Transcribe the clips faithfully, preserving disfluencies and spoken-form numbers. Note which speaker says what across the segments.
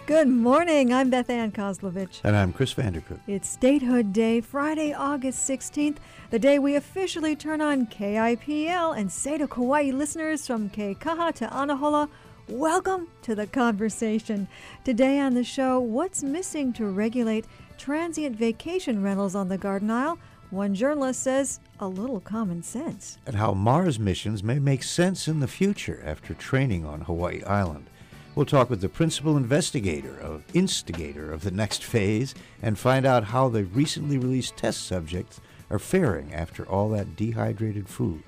Speaker 1: Good morning. I'm Beth Ann Kozlovich.
Speaker 2: And I'm Chris Vandercook.
Speaker 1: It's Statehood Day, Friday, August sixteenth, the day we officially turn on K I P L and say to Kauai listeners from Keikaha to Anahola, welcome to the conversation. Today on the show, what's missing to regulate transient vacation rentals on the Garden Isle? One journalist says a little common sense.
Speaker 2: And how Mars missions may make sense in the future after training on Hawaii Island. We'll talk with the principal investigator, of instigator of the next phase, and find out how the recently released test subjects are faring after all that dehydrated food.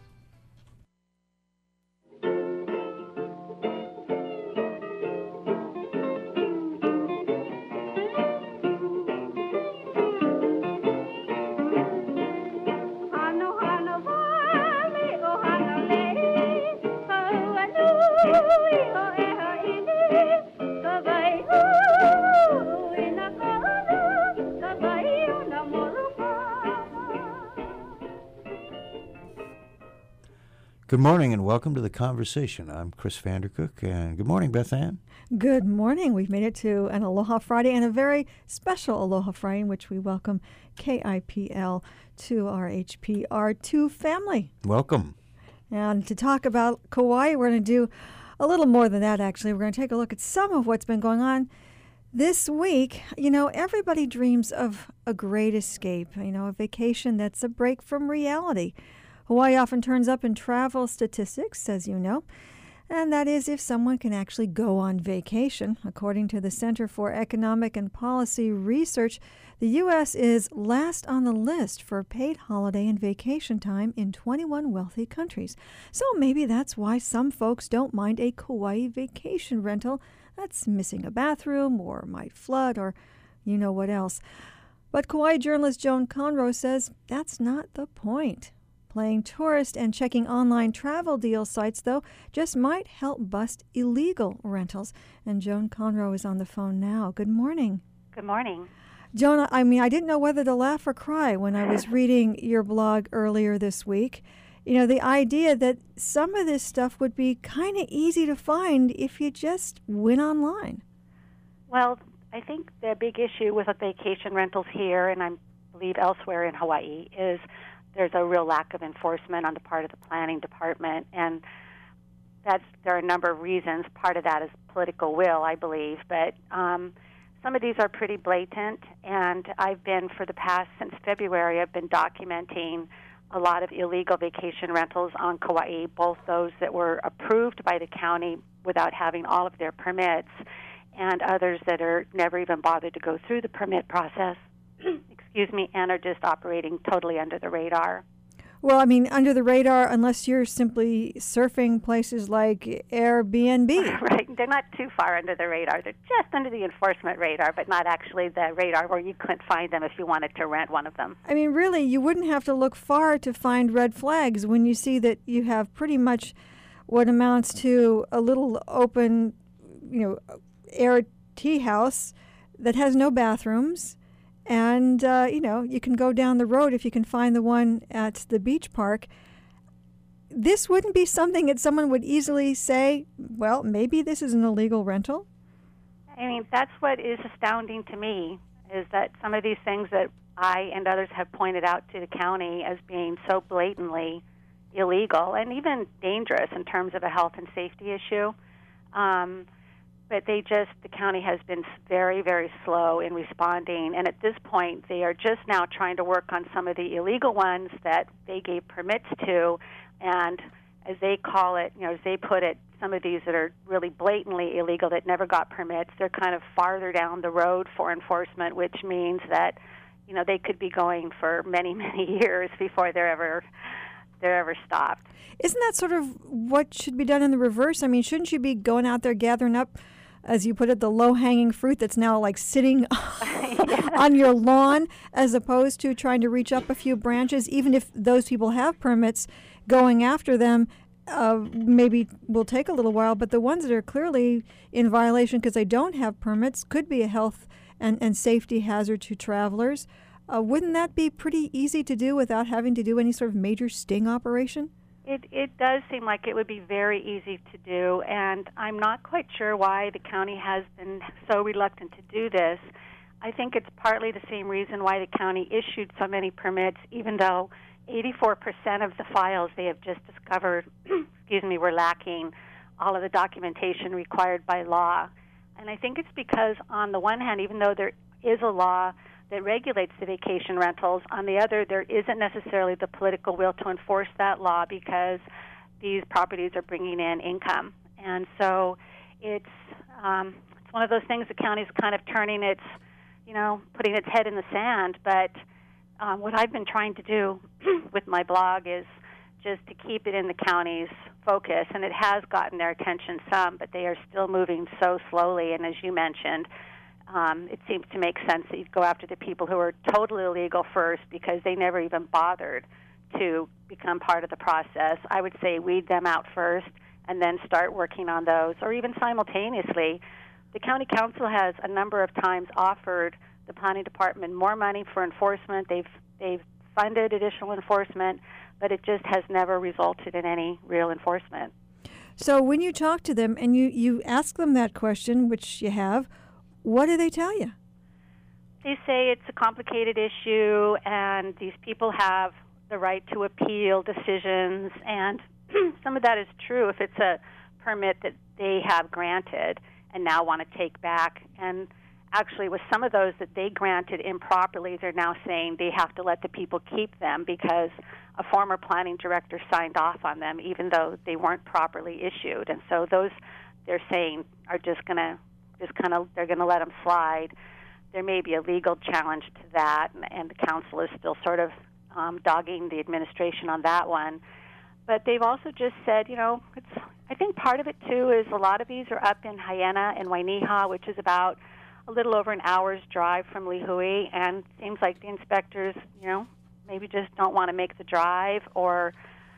Speaker 2: Good morning and welcome to the conversation. I'm Chris Vandercook, and good morning, Beth Ann.
Speaker 1: Good morning. We've made it to an Aloha Friday, and a very special Aloha Friday in which we welcome K I P L to our H P R two family.
Speaker 2: Welcome.
Speaker 1: And to talk about Kauai, we're going to do a little more than that, actually. We're going to take a look at some of what's been going on this week. You know, everybody dreams of a great escape, you know, a vacation that's a break from reality. Hawaii often turns up in travel statistics, as you know, and that is if someone can actually go on vacation. According to the Center for Economic and Policy Research, the U S is last on the list for paid holiday and vacation time in twenty-one wealthy countries. So maybe that's why some folks don't mind a Kauai vacation rental that's missing a bathroom or might flood or you know what else. But Kauai journalist Joan Conroe says that's not the point. Playing tourist and checking online travel deal sites, though, just might help bust illegal rentals. And Joan Conroe is on the phone now. Good morning.
Speaker 3: Good morning.
Speaker 1: Joan, I mean, I didn't know whether to laugh or cry when I was reading your blog earlier this week. You know, the idea that some of this stuff would be kind of easy to find if you just went online.
Speaker 3: Well, I think the big issue with vacation rentals here, and I believe elsewhere in Hawaii, is there's a real lack of enforcement on the part of the planning department, and that's there are a number of reasons. Part of that is political will, I believe, but um, some of these are pretty blatant, and I've been, for the past, since February, I've been documenting a lot of illegal vacation rentals on Kauai, both those that were approved by the county without having all of their permits, and others that are never even bothered to go through the permit process. Excuse me, and are just operating totally under the radar.
Speaker 1: Well, I mean, under the radar, unless you're simply surfing places like Airbnb.
Speaker 3: Right. They're not too far under the radar. They're just under the enforcement radar, but not actually the radar where you couldn't find them if you wanted to rent one of them.
Speaker 1: I mean, really, you wouldn't have to look far to find red flags when you see that you have pretty much what amounts to a little open, you know, air tea house that has no bathrooms. And, uh, you know, you can go down the road if you can find the one at the beach park. This wouldn't be something that someone would easily say, well, maybe this is an illegal rental.
Speaker 3: I mean, that's what is astounding to me, is that some of these things that I and others have pointed out to the county as being so blatantly illegal and even dangerous in terms of a health and safety issue. Um But they just, the county has been very, very slow in responding. And at this point, they are just now trying to work on some of the illegal ones that they gave permits to. And as they call it, you know, as they put it, some of these that are really blatantly illegal that never got permits, they're kind of farther down the road for enforcement, which means that, you know, they could be going for many, many years before they're ever they're ever stopped.
Speaker 1: Isn't that sort of what should be done in the reverse? I mean, shouldn't you be going out there gathering up, as you put it, the low-hanging fruit that's now like sitting yeah. on your lawn, as opposed to trying to reach up a few branches, even if those people have permits, going after them uh, maybe will take a little while, but the ones that are clearly in violation because they don't have permits could be a health and, and safety hazard to travelers. Uh, wouldn't that be pretty easy to do without having to do any sort of major sting operation?
Speaker 3: It it does seem like it would be very easy to do, and I'm not quite sure why the county has been so reluctant to do this. I think it's partly the same reason why the county issued so many permits, even though eighty-four percent of the files they have just discovered, excuse me, were lacking all of the documentation required by law. And I think it's because, on the one hand, even though there is a law that regulates the vacation rentals, on the other, there isn't necessarily the political will to enforce that law because these properties are bringing in income. And so it's um, it's one of those things the county's kind of turning its, you know, putting its head in the sand. But um, what I've been trying to do with my blog is just to keep it in the county's focus, and it has gotten their attention some, but they are still moving so slowly. And as you mentioned, um, it seems to make sense that you'd go after the people who are totally illegal first because they never even bothered to become part of the process. I would say weed them out first and then start working on those, or even simultaneously. The county council has a number of times offered the planning department more money for enforcement. They've they've funded additional enforcement, but it just has never resulted in any real enforcement.
Speaker 1: So when you talk to them and you, you ask them that question, which you have, what do they tell you?
Speaker 3: They say it's a complicated issue and these people have the right to appeal decisions, and some of that is true if it's a permit that they have granted and now want to take back. And actually, with some of those that they granted improperly, they're now saying they have to let the people keep them because a former planning director signed off on them, even though they weren't properly issued. And so those, they're saying, are just going to, just kind of, they're going to let them slide. There may be a legal challenge to that, and, and the council is still sort of um, dogging the administration on that one. But they've also just said, you know, it's, I think part of it, too, is a lot of these are up in Hyena and Wainiha, which is about a little over an hour's drive from Lihue, and it seems like the inspectors, you know, maybe just don't want to make the drive, or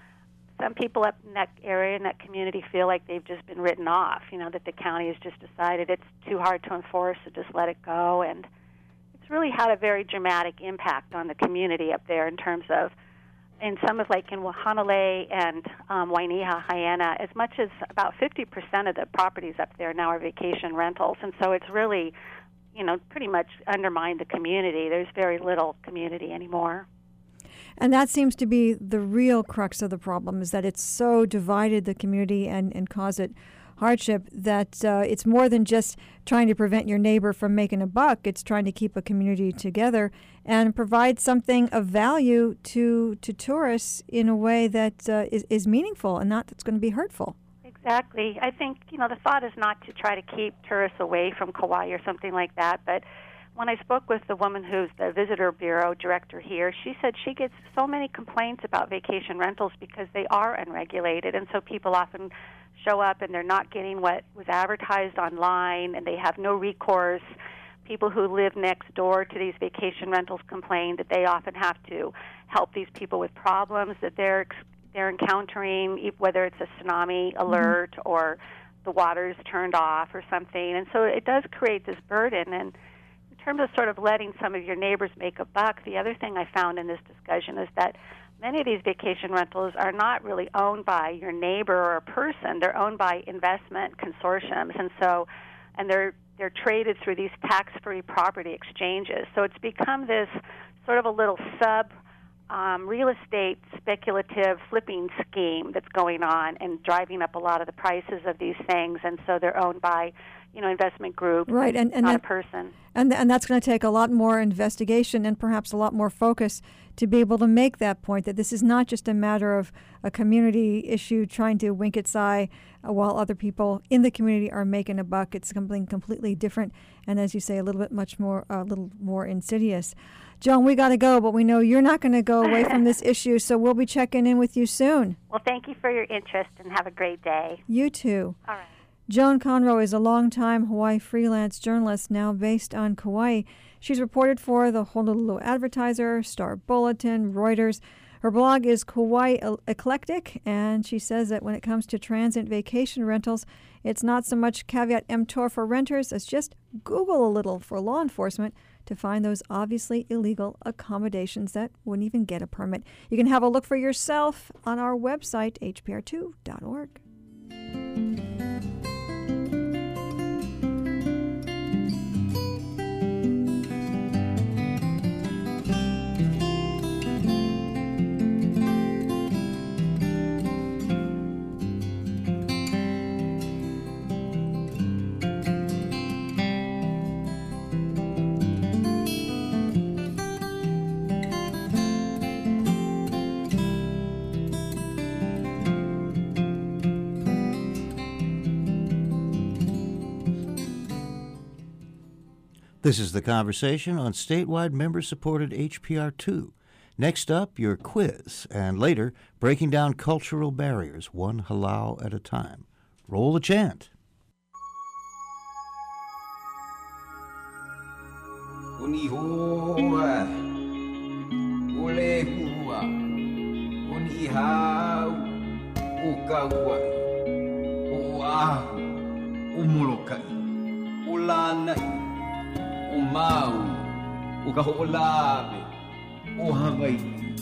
Speaker 3: some people up in that area, in that community, feel like they've just been written off, you know, that the county has just decided it's too hard to enforce, so just let it go. And it's really had a very dramatic impact on the community up there in terms of, in some of, like in Wahanale and um, Wainiha, Hyena, as much as about fifty percent of the properties up there now are vacation rentals. And so it's really, you know, pretty much undermined the community. There's very little community anymore.
Speaker 1: And that seems to be the real crux of the problem, is that it's so divided the community and, and cause it hardship that uh, it's more than just trying to prevent your neighbor from making a buck. It's trying to keep a community together and provide something of value to to tourists in a way that uh, is, is meaningful and not that's going to be hurtful.
Speaker 3: Exactly. I think, you know, the thought is not to try to keep tourists away from Kauai or something like that, but when I spoke with the woman who's the Visitor Bureau director here, she said she gets so many complaints about vacation rentals because they are unregulated, and so people often show up and they're not getting what was advertised online, and they have no recourse. People who live next door to these vacation rentals complain that they often have to help these people with problems that they're they're encountering, whether it's a tsunami alert mm-hmm. or the water's turned off or something. And so it does create this burden. And in terms of sort of letting some of your neighbors make a buck, the other thing I found in this discussion is that many of these vacation rentals are not really owned by your neighbor or a person. They're owned by investment consortiums, and so, and they're they're traded through these tax-free property exchanges. So it's become this sort of a little sub um, real estate speculative flipping scheme that's going on and driving up a lot of the prices of these things. And so they're owned by, you know, investment groups,
Speaker 1: right, and, and
Speaker 3: not
Speaker 1: that,
Speaker 3: a person.
Speaker 1: And and that's going to take a lot more investigation and perhaps a lot more focus to be able to make that point, that this is not just a matter of a community issue trying to wink its eye uh, while other people in the community are making a buck. It's something completely different, and as you say, a little bit much more, a uh, little more insidious. Joan, we got to go, but we know you're not going to go away from this issue, so we'll be checking in with you soon.
Speaker 3: Well, thank you for your interest, and have a great day.
Speaker 1: You too.
Speaker 3: All right.
Speaker 1: Joan Conroe is a longtime Hawaii freelance journalist now based on Kauai. She's reported for the Honolulu Advertiser, Star Bulletin, Reuters. Her blog is Kauai Eclectic, and she says that when it comes to transient vacation rentals, it's not so much caveat emptor for renters as just Google a little for law enforcement to find those obviously illegal accommodations that wouldn't even get a permit. You can have a look for yourself on our website, H P R two dot org.
Speaker 2: This is The Conversation on statewide member-supported H P R two. Next up, your quiz, and later, breaking down cultural barriers, one halau at a time. Roll the chant.
Speaker 4: Unihoa, ulehua, unihau, ukaua, uahu, umulukai, ulanai. Umau, ukaho'olawe, ohawaii.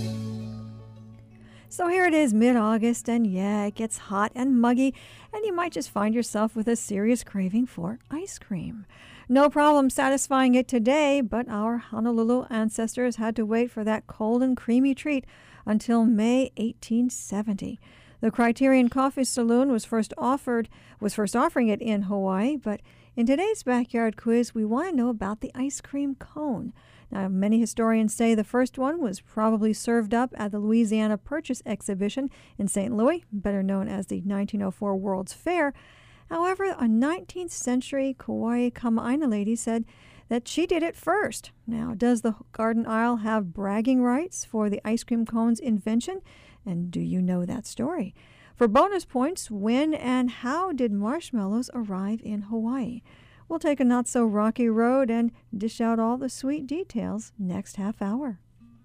Speaker 1: So here it is, mid-August, and yeah, it gets hot and muggy, and you might just find yourself with a serious craving for ice cream. No problem satisfying it today, but our Honolulu ancestors had to wait for that cold and creamy treat until May eighteen seventy. The Criterion Coffee Saloon was first offered was first offering it in Hawaii, but in today's Backyard Quiz, we want to know about the ice cream cone. Now, many historians say the first one was probably served up at the Louisiana Purchase Exhibition in Saint Louis, better known as the nineteen oh four World's Fair. However, a nineteenth century Kauai Kama'aina lady said that she did it first. Now, does the Garden Isle have bragging rights for the ice cream cone's invention? And do you know that story? For bonus points, when and how did marshmallows arrive in Hawaii? We'll take a not-so-rocky road and dish out all the sweet details next half hour.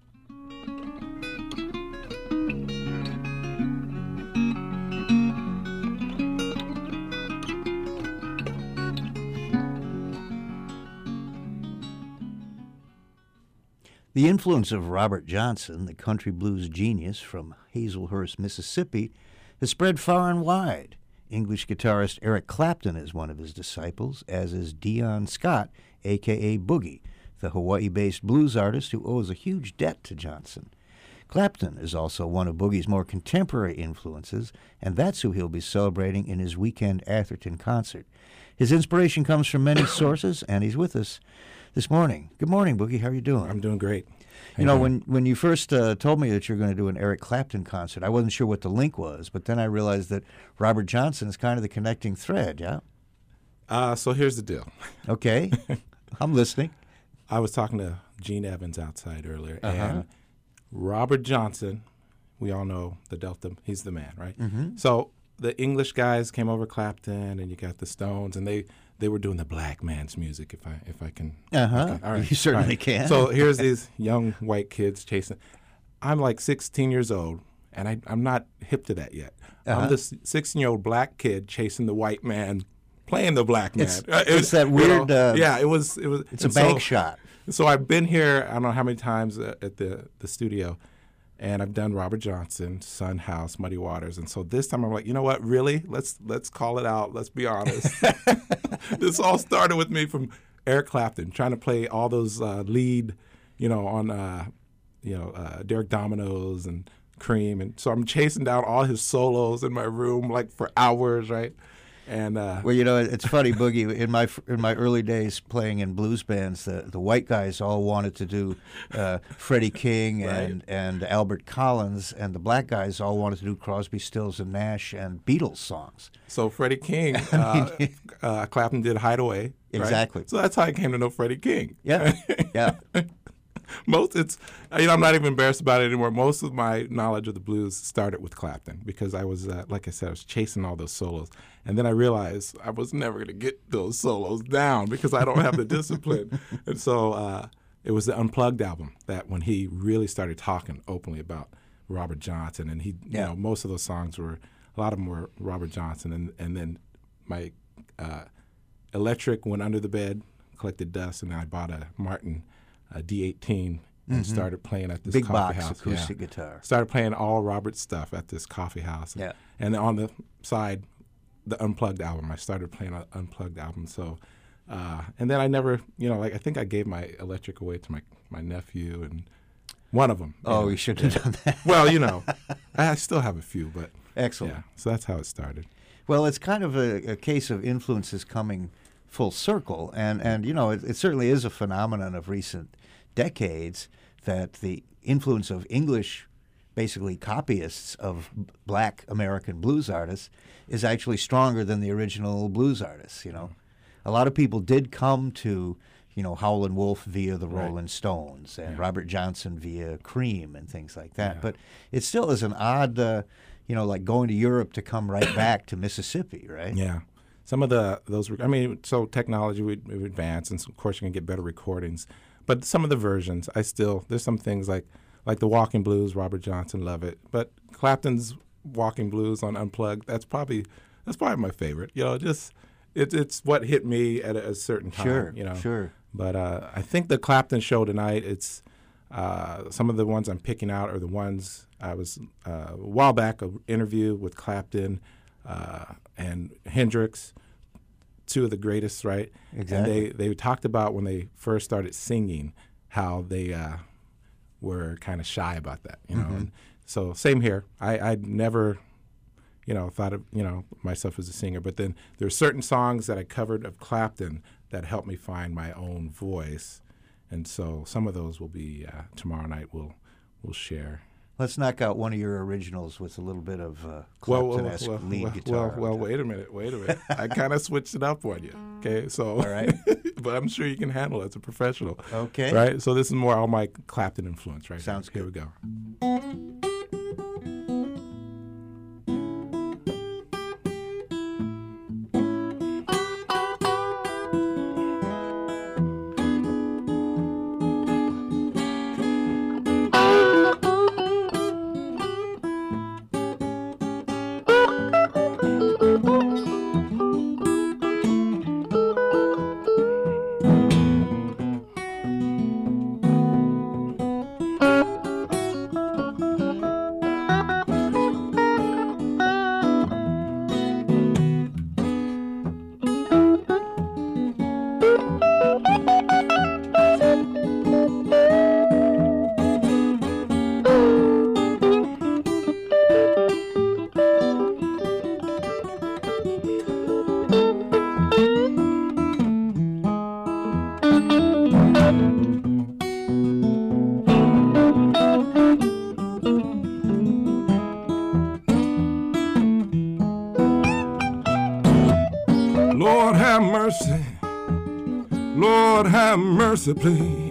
Speaker 2: The influence of Robert Johnson, the country blues genius from Hazelhurst, Mississippi, has spread far and wide. English guitarist Eric Clapton is one of his disciples, as is Dion Scott, a k a. Boogie, the Hawaii-based blues artist who owes a huge debt to Johnson. Clapton is also one of Boogie's more contemporary influences, and that's who he'll be celebrating in his weekend Atherton concert. His inspiration comes from many sources, and he's with us this morning. Good morning, Boogie. How are you doing?
Speaker 5: I'm doing great. How
Speaker 2: You know,
Speaker 5: doing?
Speaker 2: when, when you first uh, told me that you were going to do an Eric Clapton concert, I wasn't sure what the link was, but then I realized that Robert Johnson is kind of the connecting thread, yeah?
Speaker 5: Uh, so here's the deal.
Speaker 2: Okay. I'm listening.
Speaker 5: I was talking to Gene Evans outside earlier,
Speaker 2: Uh-huh.
Speaker 5: and Robert Johnson, we all know the Delta, he's the man, right?
Speaker 2: Mm-hmm.
Speaker 5: So the English guys came over Clapton, and you got the Stones, and they, they were doing the black man's music, if I if I can.
Speaker 2: Uh-huh.
Speaker 5: Okay, all right,
Speaker 2: You certainly
Speaker 5: all right.
Speaker 2: can.
Speaker 5: So here's these young white kids chasing. I'm like sixteen years old, and I, I'm not hip to that yet.
Speaker 2: Uh-huh.
Speaker 5: I'm this sixteen-year-old black kid chasing the white man, playing the black man.
Speaker 2: It's-
Speaker 5: Uh, it
Speaker 2: it's
Speaker 5: was-
Speaker 2: that
Speaker 5: you
Speaker 2: weird,
Speaker 5: know,
Speaker 2: uh,
Speaker 5: yeah, it was. It was.
Speaker 2: It's a
Speaker 5: and
Speaker 2: bank
Speaker 5: so,
Speaker 2: shot.
Speaker 5: So I've been here, I don't know how many times uh, at the, the studio, and I've done Robert Johnson, Sun House, Muddy Waters, and so this time I'm like, you know what, really? Let's let's call it out. Let's be honest. This all started with me from Eric Clapton, trying to play all those uh, lead, you know, on, uh, you know, uh, Derek Domino's and Cream, and so I'm chasing down all his solos in my room like for hours, right? And uh,
Speaker 2: Well, you know, it's funny, Boogie. In my in my early days playing in blues bands, the, the white guys all wanted to do uh, Freddie King and, and Albert Collins, and the black guys all wanted to do Crosby, Stills, and Nash and Beatles songs.
Speaker 5: So Freddie King, uh, uh, Clapton did Hideaway. Right?
Speaker 2: Exactly.
Speaker 5: So that's how I came to know Freddie King.
Speaker 2: Yeah, yeah.
Speaker 5: Most it's you know I'm not even embarrassed about it anymore. Most of my knowledge of the blues started with Clapton because I was uh, like I said I was chasing all those solos, and then I realized I was never going to get those solos down because I don't have the discipline. And so uh, it was the Unplugged album that when he really started talking openly about Robert Johnson, and he, you
Speaker 2: Yeah.
Speaker 5: know, most of those songs were, a lot of them were Robert Johnson, and and then my uh, electric went under the bed, collected dust, and I bought a Martin uh, D eighteen and started playing at this
Speaker 2: Big
Speaker 5: coffee
Speaker 2: box
Speaker 5: house.
Speaker 2: acoustic
Speaker 5: Yeah.
Speaker 2: guitar.
Speaker 5: Started playing all Robert's stuff at this coffee house.
Speaker 2: Yeah.
Speaker 5: And on the side, the Unplugged album. I started playing an Unplugged album. So, uh, and then I never, you know, like I think I gave my electric away to my, my nephew and one of them.
Speaker 2: Oh,
Speaker 5: know.
Speaker 2: you should have done that.
Speaker 5: Well, you know, I still have a few, but
Speaker 2: Excellent.
Speaker 5: yeah. So that's how it started.
Speaker 2: Well, it's kind of a, a case of influences coming full circle, and, and you know, it, it certainly is a phenomenon of recent decades that the influence of English, basically copyists of b- black American blues artists, is actually stronger than the original blues artists, you know. A lot of people did come to, you know, Howlin' Wolf via the
Speaker 5: Right.
Speaker 2: Rolling Stones and
Speaker 5: Yeah.
Speaker 2: Robert Johnson via Cream and things like that.
Speaker 5: Yeah.
Speaker 2: But it still is an odd, uh, you know, like going to Europe to come right back to Mississippi, right?
Speaker 5: Yeah. Some of the, those, I mean, so technology would, would advance, and so of course you can get better recordings. But some of the versions, I still, there's some things like, like the Walking Blues, Robert Johnson, love it. But Clapton's Walking Blues on Unplugged, that's probably, that's probably my favorite. You know, just, it, it's what hit me at a, a certain time,
Speaker 2: Sure,
Speaker 5: you know.
Speaker 2: sure.
Speaker 5: But uh, I think the Clapton show tonight, it's, uh, some of the ones I'm picking out are the ones, I was, uh, a while back, an interview with Clapton uh, and Hendrix, two of the greatest, right?
Speaker 2: Exactly.
Speaker 5: And they, they talked about when they first started singing how they uh, were kind of shy about that, you know.
Speaker 2: Mm-hmm.
Speaker 5: And so same here. I I never, you know, thought of you know myself as a singer, but then there are certain songs that I covered of Clapton that helped me find my own voice, and so some of those will be uh, tomorrow night. We'll we'll share.
Speaker 2: Let's knock out one of your originals with a little bit of uh,
Speaker 5: Well, well,
Speaker 2: Clapton-esque
Speaker 5: well,
Speaker 2: lead
Speaker 5: well,
Speaker 2: guitar.
Speaker 5: well, well, wait a minute, wait a minute. I kind of switched it up on you. Okay, so
Speaker 2: All right.
Speaker 5: but I'm sure you can handle it as a professional.
Speaker 2: Okay.
Speaker 5: Right. So this is more all my Clapton influence, right?
Speaker 2: Sounds
Speaker 5: here.
Speaker 2: good.
Speaker 5: Here we go. Lord have mercy, Lord have mercy, please.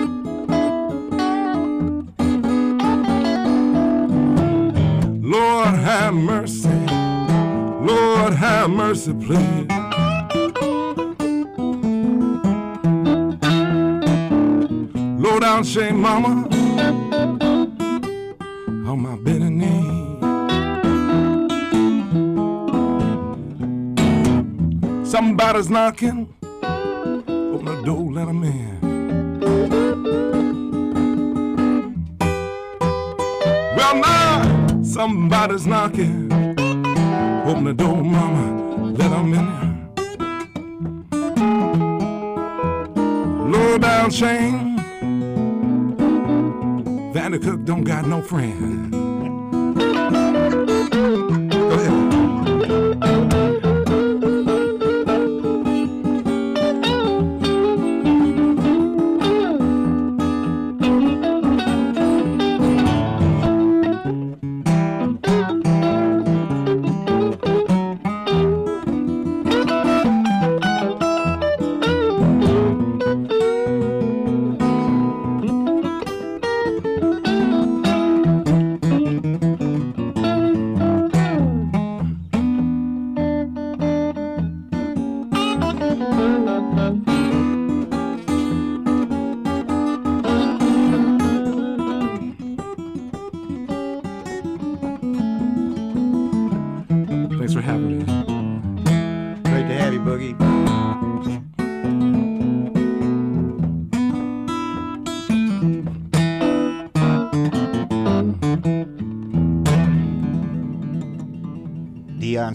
Speaker 5: Lord have mercy, Lord have mercy, please. Low down shame, mama, on my bended knee. Somebody's knocking, open the door, let 'em in. Well, now somebody's knocking, open the door, mama, let 'em in. Low down Shane, Vandy Cook don't got no friend. Go ahead.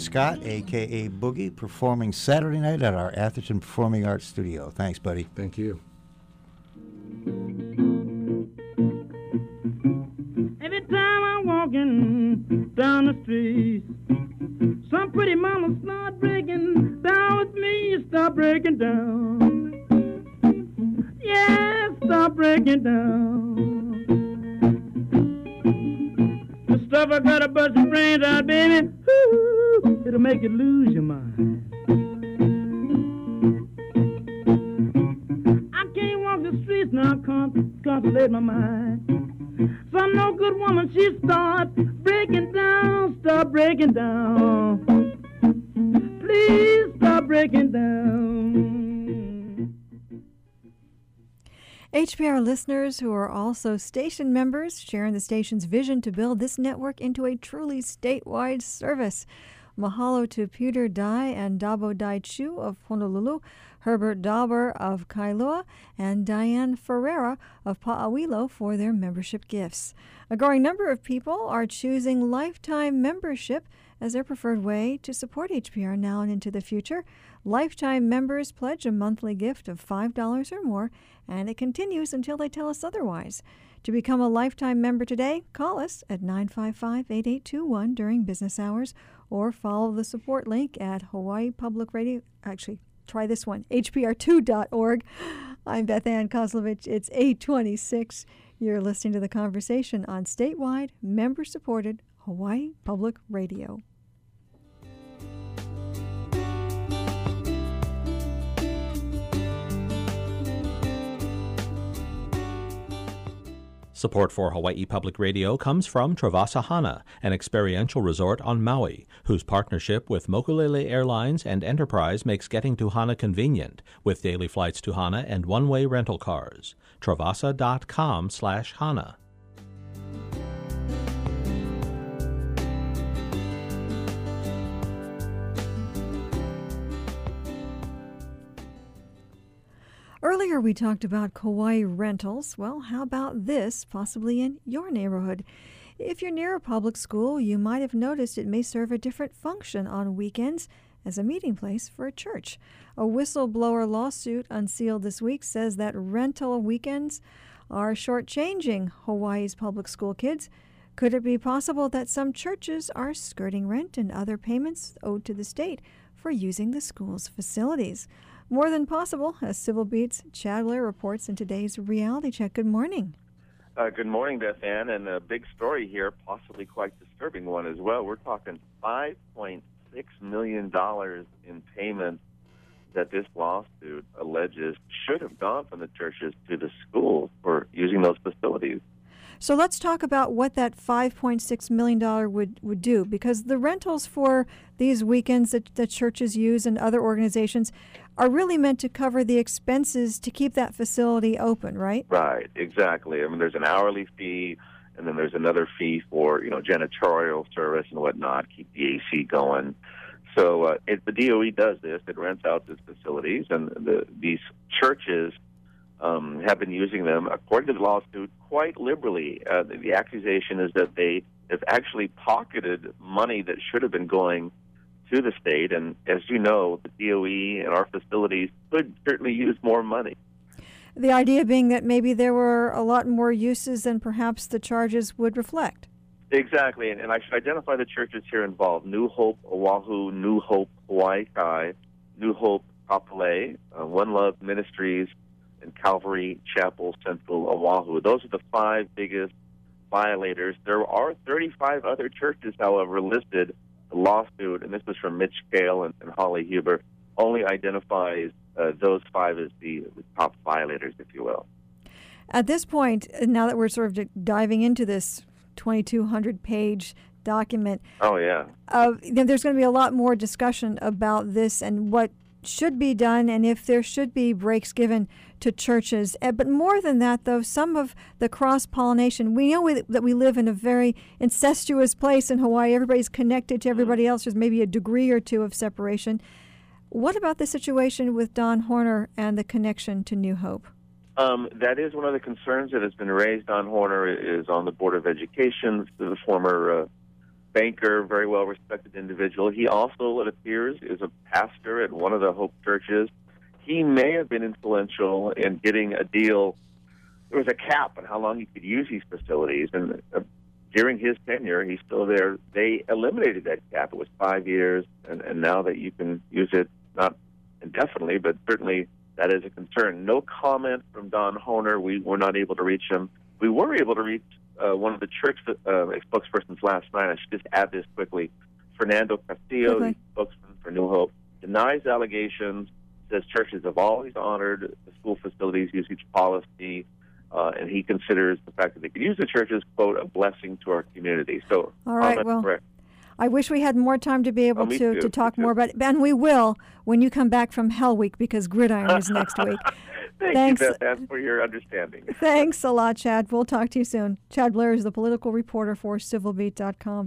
Speaker 2: Scott, a k a. Boogie, performing Saturday night at our Atherton Performing Arts Studio. Thanks, buddy.
Speaker 5: Thank you.
Speaker 6: Every time I'm walking down the street, some pretty mama start breaking down with me. Start breaking down. Yeah, start breaking down. The stuff I got a bunch of brains out, baby. Ooh, it'll make you lose your mind. I can't walk the streets now, can't contemplate my mind. Some no good woman, she starts breaking down, start breaking down. Please stop breaking down.
Speaker 1: H P R listeners who are also station members, sharing the station's vision to build this network into a truly statewide service. Mahalo to Peter Dai and Dabo Dai Chu of Honolulu, Herbert Dauber of Kailua, and Diane Ferreira of Pa'awilo for their membership gifts. A growing number of people are choosing lifetime membership as their preferred way to support H P R now and into the future. Lifetime members pledge a monthly gift of five dollars or more, and it continues until they tell us otherwise. To become a lifetime member today, call us at nine five five, eight eight two one during business hours, or follow the support link at Hawaii Public Radio. Actually, try this one, H P R two dot org. I'm Beth Ann Kozlovich. It's eight twenty-six. You're listening to the conversation on statewide, member-supported Hawaii Public Radio.
Speaker 7: Support for Hawaii Public Radio comes from Travasa Hana, an experiential resort on Maui, whose partnership with Mokulele Airlines and Enterprise makes getting to Hana convenient, with daily flights to Hana and one-way rental cars. Travasa.com slash Hana.
Speaker 1: Earlier we talked about Kauai rentals. Well, how about this, possibly in your neighborhood? If you're near a public school, you might have noticed it may serve a different function on weekends as a meeting place for a church. A whistleblower lawsuit unsealed this week says that rental weekends are shortchanging Hawaii's public school kids. Could it be possible that some churches are skirting rent and other payments owed to the state for using the school's facilities? More than possible, as Civil Beat's Chad Blair reports in today's Reality Check. Good morning.
Speaker 8: Uh, good morning, Beth Ann, and a big story here, possibly quite disturbing one as well. We're talking five point six million dollars in payments that this lawsuit alleges should have gone from the churches to the schools for using those facilities.
Speaker 1: So let's talk about what that five point six million dollars would, would do, because the rentals for these weekends that, that churches use and other organizations are really meant to cover the expenses to keep that facility open, right?
Speaker 8: Right, exactly. I mean, there's an hourly fee, and then there's another fee for, you know, janitorial service and whatnot, keep the A C going. So uh, if the D O E does this, it rents out these facilities, and the, these churches um, have been using them, according to the lawsuit, quite liberally. Uh, the, the accusation is that they have actually pocketed money that should have been going to the state, and as you know, the D O E and our facilities could certainly use more money.
Speaker 1: The idea being that maybe there were a lot more uses than perhaps the charges would reflect.
Speaker 8: Exactly, and, and I should identify the churches here involved: New Hope Oahu, New Hope Hawaii Kai, New Hope Kapolei, uh, One Love Ministries, and Calvary Chapel Central Oahu. Those are the five biggest violators. There are thirty-five other churches, however, listed. The lawsuit, and this was from Mitch Kale and, and Holly Huber, only identifies uh, those five as the, the top violators, if you will.
Speaker 1: At this point, now that we're sort of diving into this twenty-two hundred page document,
Speaker 8: oh yeah,
Speaker 1: uh, there's going to be a lot more discussion about this and what should be done and if there should be breaks given to churches. Uh, but more than that, though, some of the cross-pollination, we know we, that we live in a very incestuous place in Hawaii. Everybody's connected to everybody else. There's maybe a degree or two of separation. What about the situation with Don Horner and the connection to New Hope?
Speaker 8: Um, that is one of the concerns that has been raised. Don Horner is on the Board of Education, the former uh, banker, very well-respected individual. He also, it appears, is a pastor at one of the Hope churches. He may have been influential in getting a deal. There was a cap on how long you could use these facilities, and uh, during his tenure, he's still there. They eliminated that cap. It was five years, and, and now that you can use it, not indefinitely, but certainly that is a concern. No comment from Don Honer. We were not able to reach him. We were able to reach uh, one of the church uh, spokespersons last night. I should just add this quickly. Fernando Castillo,
Speaker 1: Okay.
Speaker 8: the spokesman for New Hope, denies allegations, says churches have always honored the school facilities usage policy, uh, and he considers the fact that they could use the churches, quote, a blessing to our community. So,
Speaker 1: All right,
Speaker 8: comment
Speaker 1: well,
Speaker 8: correct.
Speaker 1: I wish we had more time to be able
Speaker 8: Oh, me
Speaker 1: to,
Speaker 8: too,
Speaker 1: to talk
Speaker 8: me
Speaker 1: more
Speaker 8: too.
Speaker 1: about it. And we will when you come back from Hell Week, because Gridiron is next week.
Speaker 8: Thank
Speaker 1: Thanks.
Speaker 8: you, Beth Ann, for your understanding.
Speaker 1: Thanks a lot, Chad. We'll talk to you soon. Chad Blair is the political reporter for civil beat dot com.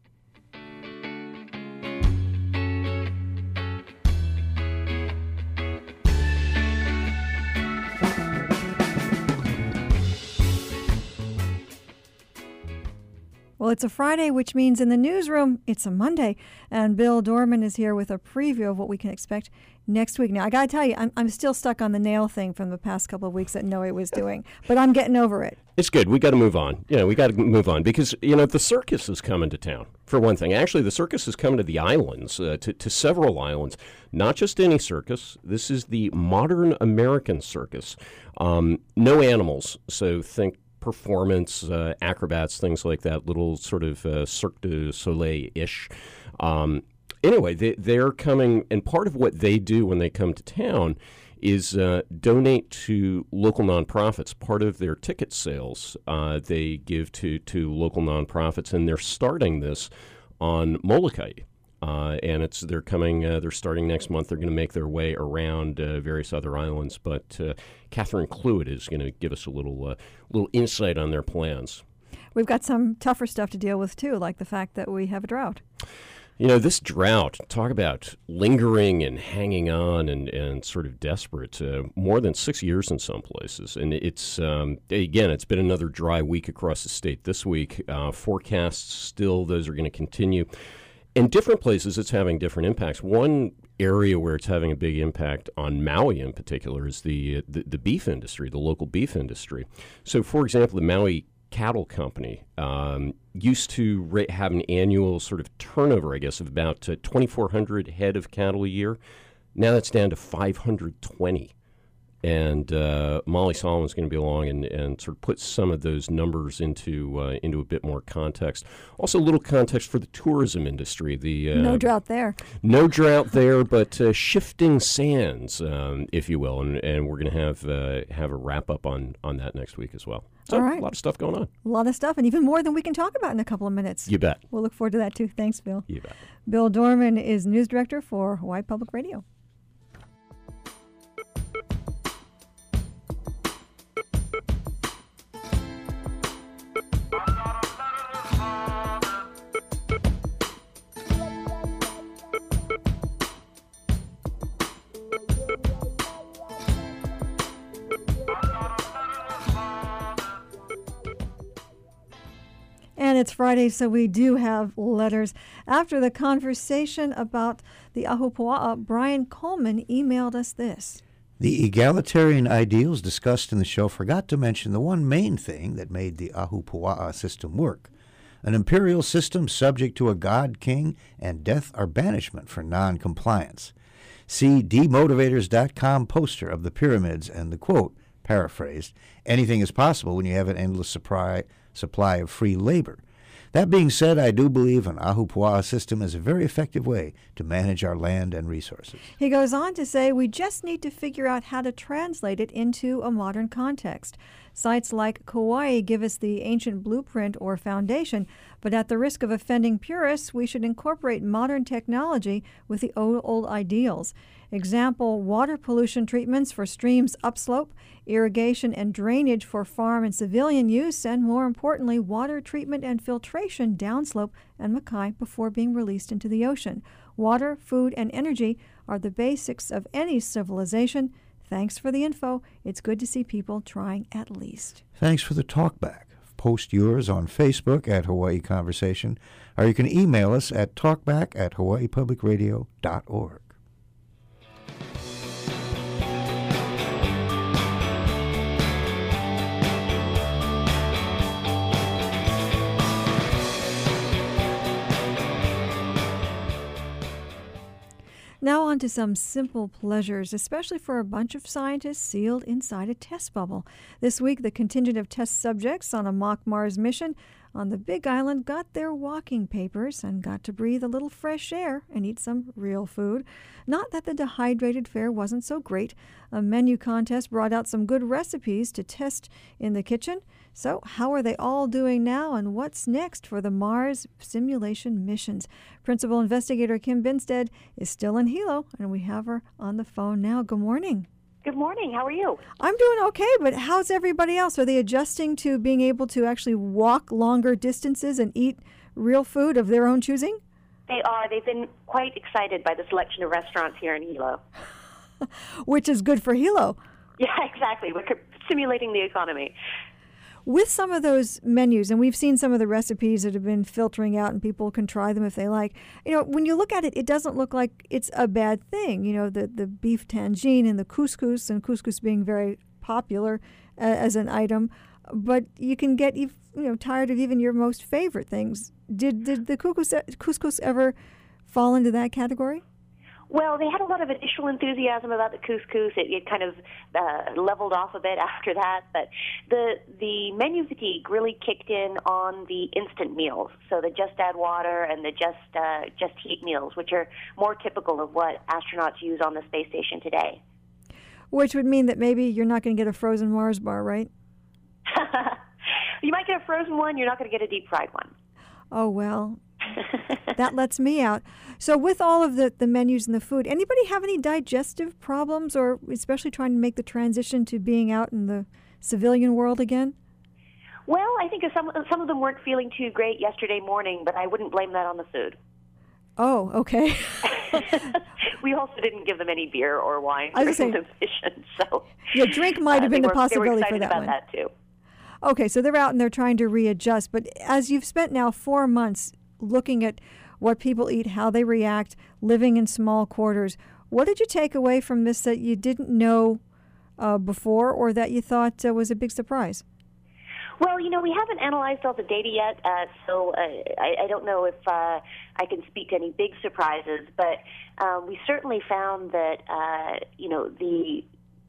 Speaker 1: Well, it's a Friday, which means in the newsroom, it's a Monday. And Bill Dorman is here with a preview of what we can expect next week. Now, I got to tell you, I'm, I'm still stuck on the nail thing from the past couple of weeks that Noe was doing, but I'm getting over it.
Speaker 9: It's good. We got to move on. You know, we got to move on because, you know, the circus is coming to town, for one thing. Actually, the circus is coming to the islands, uh, to, to several islands. Not just any circus. This is the Modern American Circus. Um, no animals, so think performance, uh, acrobats, things like that, little sort of uh, Cirque du Soleil-ish. Um, anyway, they, they're coming, and part of what they do when they come to town is uh, donate to local nonprofits. Part of their ticket sales uh, they give to, to local nonprofits, and they're starting this on Molokai. Uh, and it's they're coming. Uh, they're starting next month. They're going to make their way around uh, various other islands. But uh, Catherine Cluett is going to give us a little uh, little insight on their plans.
Speaker 1: We've got some tougher stuff to deal with, too, like the fact that we have a drought.
Speaker 9: You know, this drought, talk about lingering and hanging on and, and sort of desperate, uh, more than six years in some places. And it's, um, again, it's been another dry week across the state this week. Uh, forecasts still, those are going to continue. In different places, it's having different impacts. One area where it's having a big impact on Maui in particular is the, the, the beef industry, the local beef industry. So, for example, the Maui Cattle Company um, used to ra- have an annual sort of turnover, I guess, of about uh, twenty-four hundred head of cattle a year. Now that's down to five hundred twenty. And uh, Molly Solomon's going to be along and, and sort of put some of those numbers into uh, into a bit more context. Also, a little context for the tourism industry. The uh,
Speaker 1: No drought there.
Speaker 9: No drought there, but uh, shifting sands, um, if you will. And, and we're going to have uh, have a wrap up on, on that next week as well. So
Speaker 1: All right.
Speaker 9: a lot of stuff going on.
Speaker 1: A lot of stuff, and even more than we can talk about in a couple of minutes.
Speaker 9: You bet.
Speaker 1: We'll look forward to that, too. Thanks, Bill.
Speaker 9: You bet.
Speaker 1: Bill Dorman is news director for Hawaii Public Radio. And it's Friday, so we do have letters. After the conversation about the Ahupua'a, Brian Coleman emailed us this.
Speaker 2: The egalitarian ideals discussed in the show forgot to mention the one main thing that made the Ahupua'a system work. An imperial system subject to a god king and death or banishment for non-compliance. See demotivators dot com poster of the pyramids and the quote, paraphrased, anything is possible when you have an endless supply, supply of free labor. That being said, I do believe an Ahupua'a system is a very effective way to manage our land and resources.
Speaker 1: He goes on to say, we just need to figure out how to translate it into a modern context. Sites like Kauai give us the ancient blueprint or foundation, but at the risk of offending purists, we should incorporate modern technology with the old, old ideals. Example, water pollution treatments for streams upslope, irrigation and drainage for farm and civilian use, and more importantly, water treatment and filtration downslope and Mackay before being released into the ocean. Water, food, and energy are the basics of any civilization. Thanks for the info. It's good to see people trying at least.
Speaker 2: Thanks for the talkback. post yours on Facebook at Hawaii Conversation, or you can email us at talkback at hawaii public radio dot org.
Speaker 1: Now on to some simple pleasures, especially for a bunch of scientists sealed inside a test bubble. This week, the contingent of test subjects on a mock Mars mission on the Big Island got their walking papers and got to breathe a little fresh air and eat some real food. Not that the dehydrated fare wasn't so great. A menu contest brought out some good recipes to test in the kitchen. So how are they all doing now, and what's next for the Mars simulation missions? Principal Investigator Kim Binstead is still in Hilo, and we have her on the phone now. Good morning.
Speaker 10: Good morning. How are you?
Speaker 1: I'm doing okay, but how's everybody else? Are they adjusting to being able to actually walk longer distances and eat real food of their own choosing?
Speaker 10: They are. They've been quite excited by the selection of restaurants here in Hilo.
Speaker 1: Which is good for Hilo.
Speaker 10: Yeah, exactly. We're simulating the economy.
Speaker 1: With some of those menus, and we've seen some of the recipes that have been filtering out and people can try them if they like. You know, when you look at it, it doesn't look like it's a bad thing. You know, the, the beef tangine and the couscous, and couscous being very popular uh, as an item. But you can get, you know, tired of even your most favorite things. Did, did the couscous, couscous ever fall into that category?
Speaker 10: Well, they had a lot of initial enthusiasm about the couscous. It, it kind of uh, leveled off a bit after that. But the the menu fatigue really kicked in on the instant meals. So the just add water and the just uh, just heat meals, which are more typical of what astronauts use on the space station today.
Speaker 1: Which would mean that maybe you're not going to get a frozen Mars bar, right?
Speaker 10: You might get a frozen one. You're not going to get a deep fried one.
Speaker 1: Oh, well. That lets me out. So with all of the, the menus and the food, anybody have any digestive problems, or especially trying to make the transition to being out in the civilian world again?
Speaker 10: Well, I think some, some of them weren't feeling too great yesterday morning, but I wouldn't blame that on the food.
Speaker 1: Oh, okay.
Speaker 10: We also didn't give them any beer or wine
Speaker 1: I was
Speaker 10: during
Speaker 1: saying,
Speaker 10: the mission. So,
Speaker 1: yeah, drink might have
Speaker 10: uh,
Speaker 1: been
Speaker 10: a
Speaker 1: a possibility for that
Speaker 10: about
Speaker 1: one.
Speaker 10: That too.
Speaker 1: Okay, so they're out and they're trying to readjust. But as you've spent now four months looking at what people eat, how they react, living in small quarters, what did you take away from this that you didn't know uh, before, or that you thought uh, was a big surprise?
Speaker 10: Well, you know, we haven't analyzed all the data yet, uh, so uh, I, I don't know if uh, I can speak to any big surprises, but uh, we certainly found that, uh, you know, the,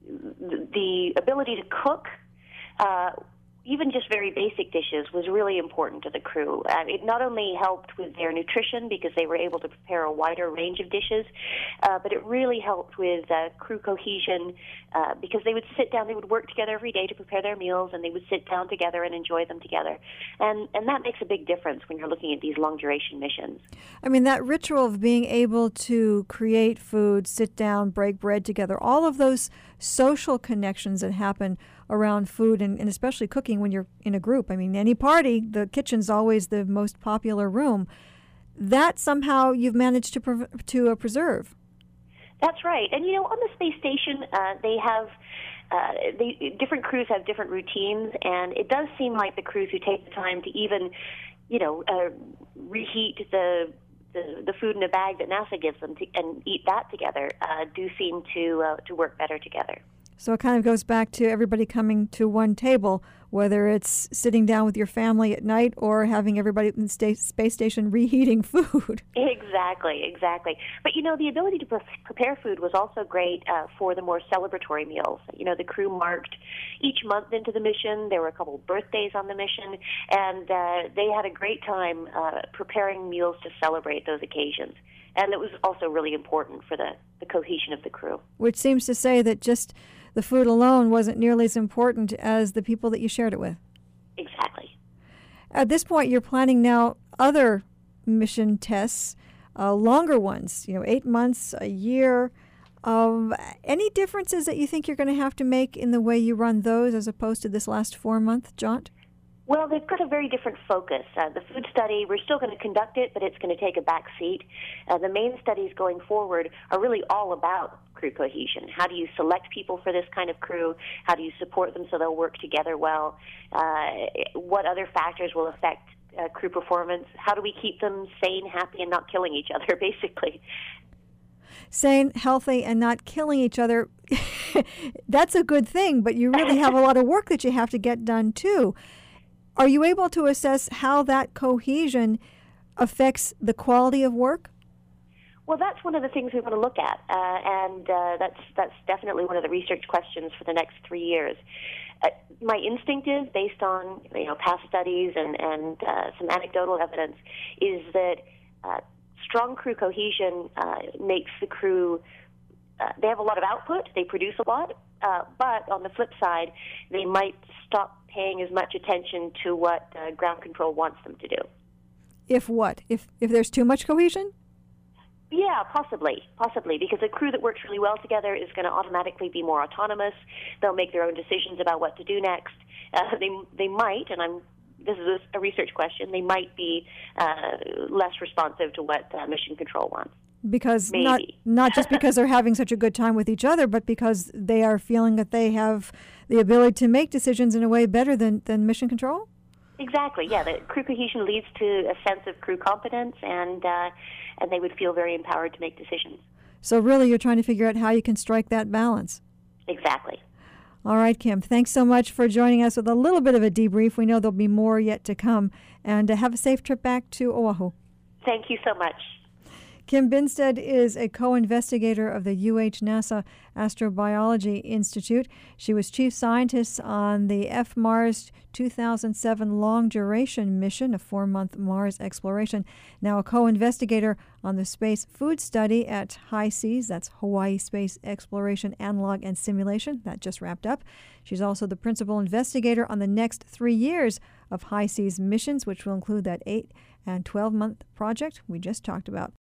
Speaker 10: the ability to cook, uh, even just very basic dishes, was really important to the crew. Uh, it not only helped with their nutrition because they were able to prepare a wider range of dishes, uh, but it really helped with uh, crew cohesion uh, because they would sit down, they would work together every day to prepare their meals, and they would sit down together and enjoy them together. And, and that makes a big difference when you're looking at these long-duration missions.
Speaker 1: I mean, that ritual of being able to create food, sit down, break bread together, all of those social connections that happen around food, and, and especially cooking when you're in a group. I mean, any party, the kitchen's always the most popular room. That somehow you've managed to pre- to uh, preserve.
Speaker 10: That's right. And, you know, on the space station, uh, they have uh, they, different crews have different routines, and it does seem like the crews who take the time to even, you know, uh, reheat the The, the food in a bag that NASA gives them to, and eat that together uh, do seem to uh, to work better together.
Speaker 1: So it kind of goes back to everybody coming to one table, whether it's sitting down with your family at night or having everybody in the sta- space station reheating food.
Speaker 10: Exactly, exactly. But, you know, the ability to pre- prepare food was also great uh, for the more celebratory meals. You know, the crew marked each month into the mission. There were a couple of birthdays on the mission, and uh, they had a great time uh, preparing meals to celebrate those occasions. And it was also really important for the, the cohesion of the crew.
Speaker 1: Which seems to say that just the food alone wasn't nearly as important as the people that you shared it with.
Speaker 10: Exactly.
Speaker 1: At this point, you're planning now other mission tests, uh, longer ones, you know, eight months, a year. Um, any differences that you think you're going to have to make in the way you run those as opposed to this last four-month jaunt?
Speaker 10: Well, they've got a very different focus. Uh, the food study, we're still going to conduct it, but it's going to take a back seat. Uh, the main studies going forward are really all about crew cohesion. How do you select people for this kind of crew? How do you support them so they'll work together well? Uh, what other factors will affect uh, crew performance? How do we keep them sane, happy, and not killing each other, basically?
Speaker 1: Sane, healthy, and not killing each other, that's a good thing, but you really have a lot of work that you have to get done, too. Are you able to assess how that cohesion affects the quality of work?
Speaker 10: Well, that's one of the things we want to look at, uh, and uh, that's that's definitely one of the research questions for the next three years. Uh, my instinct is, based on you know past studies and and uh, some anecdotal evidence, is that uh, strong crew cohesion uh, makes the crew. Uh, they have a lot of output, they produce a lot, uh, but on the flip side, they might stop paying as much attention to what uh, ground control wants them to do.
Speaker 1: If what? If if there's too much cohesion?
Speaker 10: Yeah, possibly, possibly, because a crew that works really well together is going to automatically be more autonomous. They'll make their own decisions about what to do next. Uh, they they might, and I'm this is a research question, they might be uh, less responsive to what uh, mission control wants.
Speaker 1: Because
Speaker 10: Maybe.
Speaker 1: not not just because they're having such a good time with each other, but because they are feeling that they have the ability to make decisions in a way better than, than mission control?
Speaker 10: Exactly, yeah. The crew cohesion leads to a sense of crew competence, and uh, and they would feel very empowered to make decisions.
Speaker 1: So really you're trying to figure out how you can strike that balance.
Speaker 10: Exactly.
Speaker 1: All right, Kim, thanks so much for joining us with a little bit of a debrief. We know there'll be more yet to come. And uh, have a safe trip back to Oahu.
Speaker 10: Thank you so much.
Speaker 1: Kim Binstead is a co-investigator of the U H NASA Astrobiology Institute. She was chief scientist on the F Mars two thousand seven long-duration mission, a four-month Mars exploration. Now a co-investigator on the Space Food Study at HI-SEAS, that's Hawaii Space Exploration Analog and Simulation, that just wrapped up. She's also the principal investigator on the next three years of HI-SEAS missions, which will include that eight and twelve-month project we just talked about.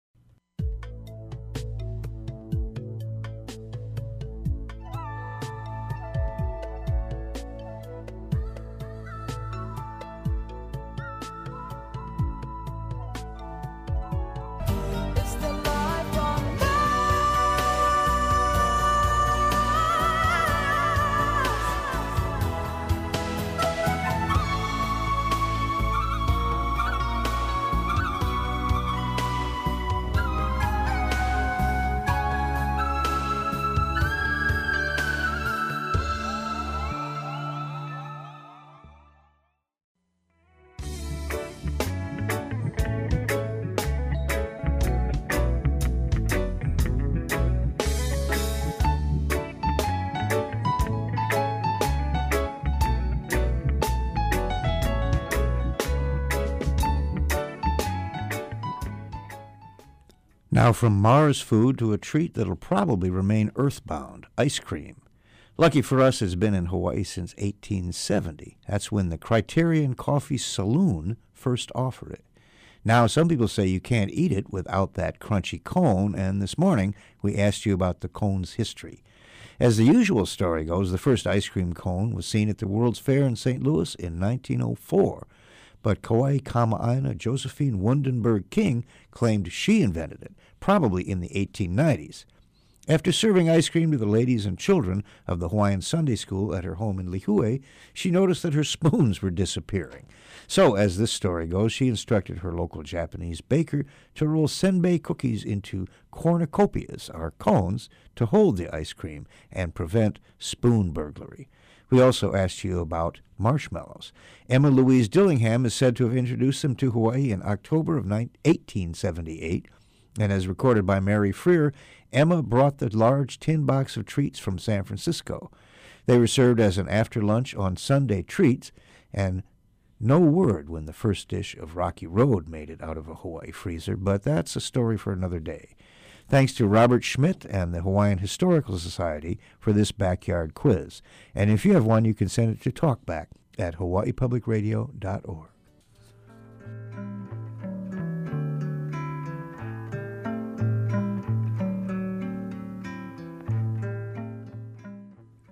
Speaker 2: Now from Mars food to a treat that'll probably remain earthbound, ice cream. Lucky for us, it's been in Hawaii since eighteen seventy. That's when the Criterion Coffee Saloon first offered it. Now, some people say you can't eat it without that crunchy cone, and this morning we asked you about the cone's history. As the usual story goes, the first ice cream cone was seen at the World's Fair in Saint Louis in nineteen oh four. But Kauai Kama'aina Josephine Wundenberg King claimed she invented it, probably in the eighteen nineties. After serving ice cream to the ladies and children of the Hawaiian Sunday School at her home in Lihue, she noticed that her spoons were disappearing. So, as this story goes, she instructed her local Japanese baker to roll senbei cookies into cornucopias, or cones, to hold the ice cream and prevent spoon burglary. We also asked you about marshmallows. Emma Louise Dillingham is said to have introduced them to Hawaii in October of eighteen seventy-eight, and as recorded by Mary Freer, Emma brought the large tin box of treats from San Francisco. They were served as an after-lunch on Sunday treats, and no word when the first dish of Rocky Road made it out of a Hawaii freezer, but that's a story for another day. Thanks to Robert Schmidt and the Hawaiian Historical Society for this backyard quiz. And if you have one, you can send it to talkback at hawaii public radio dot org.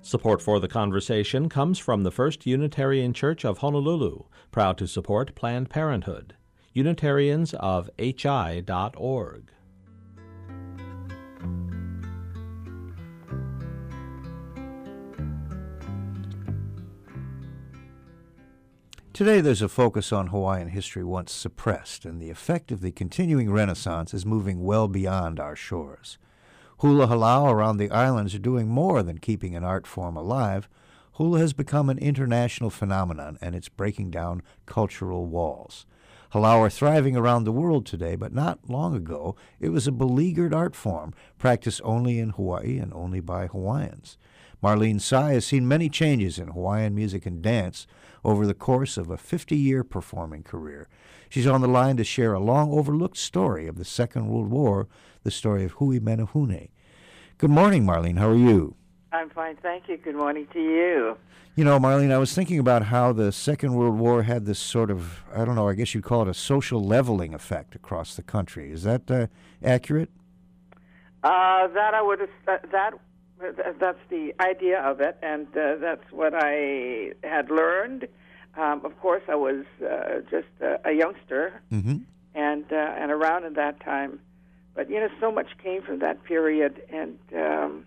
Speaker 7: Support for the conversation comes from the First Unitarian Church of Honolulu, proud to support Planned Parenthood. Unitarians of H I dot org.
Speaker 2: Today there's a focus on Hawaiian history once suppressed, and the effect of the continuing Renaissance is moving well beyond our shores. Hula halau around the islands are doing more than keeping an art form alive. Hula has become an international phenomenon, and it's breaking down cultural walls. Halau are thriving around the world today, but not long ago it was a beleaguered art form, practiced only in Hawaii and only by Hawaiians. Marlene Tsai has seen many changes in Hawaiian music and dance over the course of a fifty-year performing career. She's on the line to share a long-overlooked story of the Second World War, the story of Hui Menehune. Good morning, Marlene. How are you?
Speaker 11: I'm fine, thank you. Good morning to you.
Speaker 2: You know, Marlene, I was thinking about how the Second World War had this sort of, I don't know, I guess you'd call it a social leveling effect across the country. Is that uh, accurate?
Speaker 11: Uh, that I would have, that that's the idea of it, and uh, that's what I had learned. Um, of course, I was uh, just a, a youngster,
Speaker 2: mm-hmm.
Speaker 11: and uh, and around at that time. But you know, so much came from that period, and um,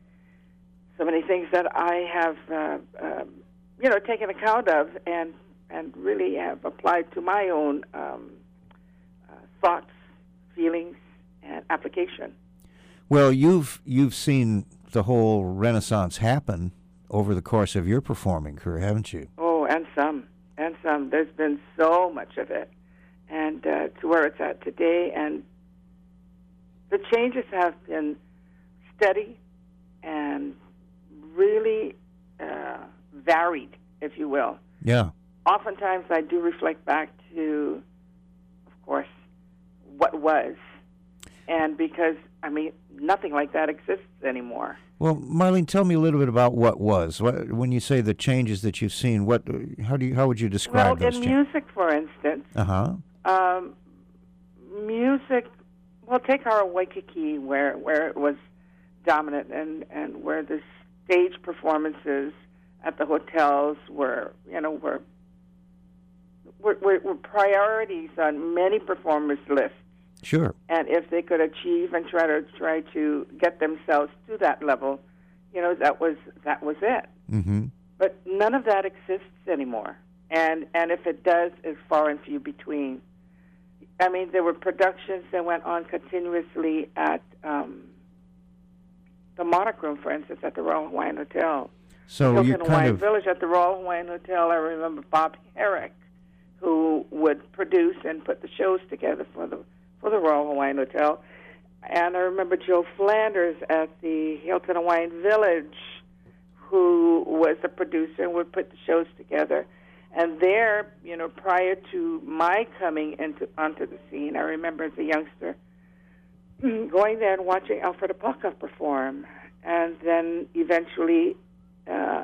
Speaker 11: so many things that I have, uh, uh, you know, taken account of, and and really have applied to my own um, uh, thoughts, feelings, and application.
Speaker 2: Well, you've you've seen the whole Renaissance happen over the course of your performing career, haven't you?
Speaker 11: Oh, and some, and some. There's been so much of it, and uh, to where it's at today, and the changes have been steady and really uh, varied, if you will.
Speaker 2: Yeah.
Speaker 11: Oftentimes I do reflect back to, of course, what was, and because, I mean, nothing like that exists anymore.
Speaker 2: Well, Marlene, tell me a little bit about what was. What, when you say the changes that you've seen, what, how do you, how would you describe
Speaker 11: well,
Speaker 2: those
Speaker 11: in
Speaker 2: changes?
Speaker 11: music, for instance,
Speaker 2: uh-huh.
Speaker 11: um, music, well, take our Waikiki, where where it was dominant, and, and where the stage performances at the hotels were, you know, were were, were, were priorities on many performers' lists.
Speaker 2: Sure.
Speaker 11: And if they could achieve and try to try to get themselves to that level, you know, that was that was it.
Speaker 2: Mm-hmm.
Speaker 11: But none of that exists anymore, and and if it does, it's far and few between. I mean, there were productions that went on continuously at um, the Monarch Room, for instance, at the Royal Hawaiian Hotel.
Speaker 2: So
Speaker 11: Hilton
Speaker 2: you
Speaker 11: Hawaiian
Speaker 2: kind of
Speaker 11: Village at the Royal Hawaiian Hotel. I remember Bob Herrick, who would produce and put the shows together for the for the Royal Hawaiian Hotel. And I remember Joe Flanders at the Hilton Hawaiian Village, who was the producer and would put the shows together. And there, you know, prior to my coming into onto the scene, I remember as a youngster going there and watching Alfred Apaka perform. And then eventually uh,